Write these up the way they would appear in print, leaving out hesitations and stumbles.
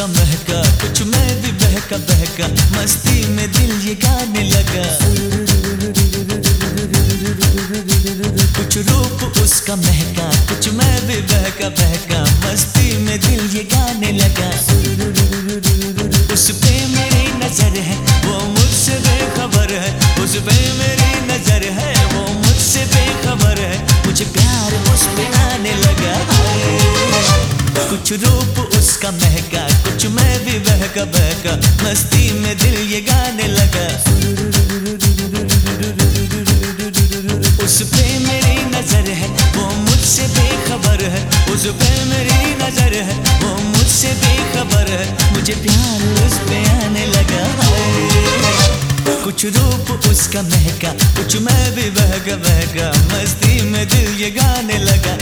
उसका महका, कुछ मैं भी बहका बहका, मस्ती में दिल ये गाने लगा। कुछ रूप उसका महका, कुछ मैं भी बहका बहका, मस्ती में दिल ये गाने लगा। उस पे मेरी नजर है, वो मुझसे बेखबर है, उस पे मेरी नजर है, वो मुझसे बेखबर है, मुझे प्यार उस पे आने लगा। कुछ रूप उसका महका, कुछ मैं भी बहका बहका, मस्ती में दिल ये गाने लगा। उस पे मेरी नजर है, वो मुझसे बेखबर है, उस पे मेरी नजर है, वो मुझसे बेखबर है, मुझे प्यार उस पे आने लगा। कुछ रूप उसका महका, कुछ मैं भी बहका बहका, मस्ती में दिल ये गाने लगा।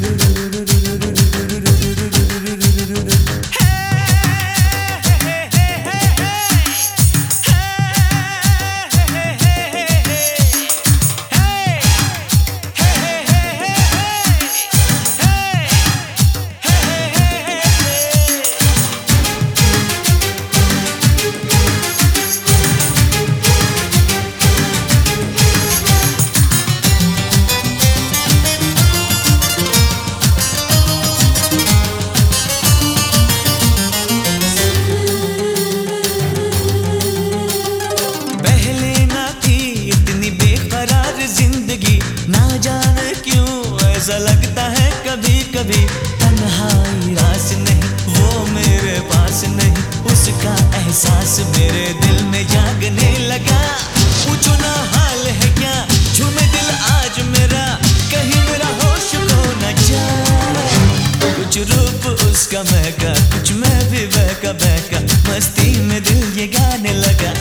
ऐसा लगता है कभी कभी तन्हाई रास नहीं, वो मेरे पास नहीं, उसका एहसास मेरे दिल में जागने लगा। पूछो ना हाल है क्या, झूमे दिल आज मेरा, कहीं मेरा होश खो न जाए। कुछ रूप उसका महका, कुछ मैं भी बहका बहका, मस्ती में दिल ये गाने लगा।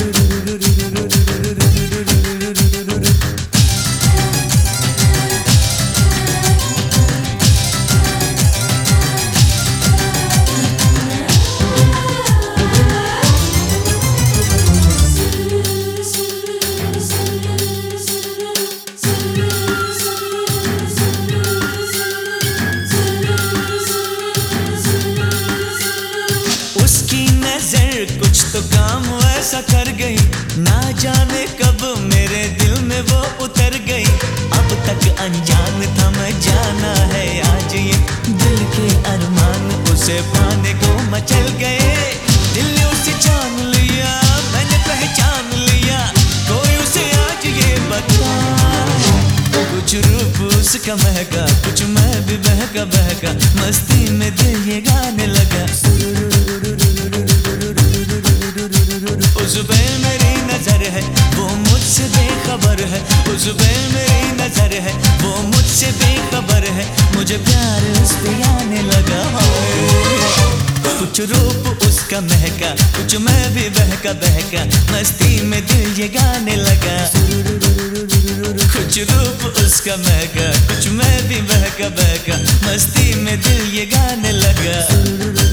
कुछ तो काम ऐसा कर गई, ना जाने कब मेरे दिल में वो उतर गई। अब तक अनजान था मैं, जाना है आज ये दिल के अरमान उसे पाने को मचल गए। दिल ने उसे जान लिया, मैंने पहचान लिया, कोई उसे आज ये बता। कुछ रूप उसका महका, कुछ मैं भी बहका बहका, मस्ती में दिल ये गाने लगा। उस पे मेरी नजर है, वो मुझसे बेखबर है, उस पे मेरी नजर है, वो मुझसे बेखबर है, मुझे प्यार उस पे आने लगा। कुछ रूप उसका महका, कुछ मैं भी बहका बहका, मस्ती में दिल ये गाने लगा। कुछ रूप उसका महका, कुछ मैं भी बहका बहका, मस्ती में दिल ये गाने लगा।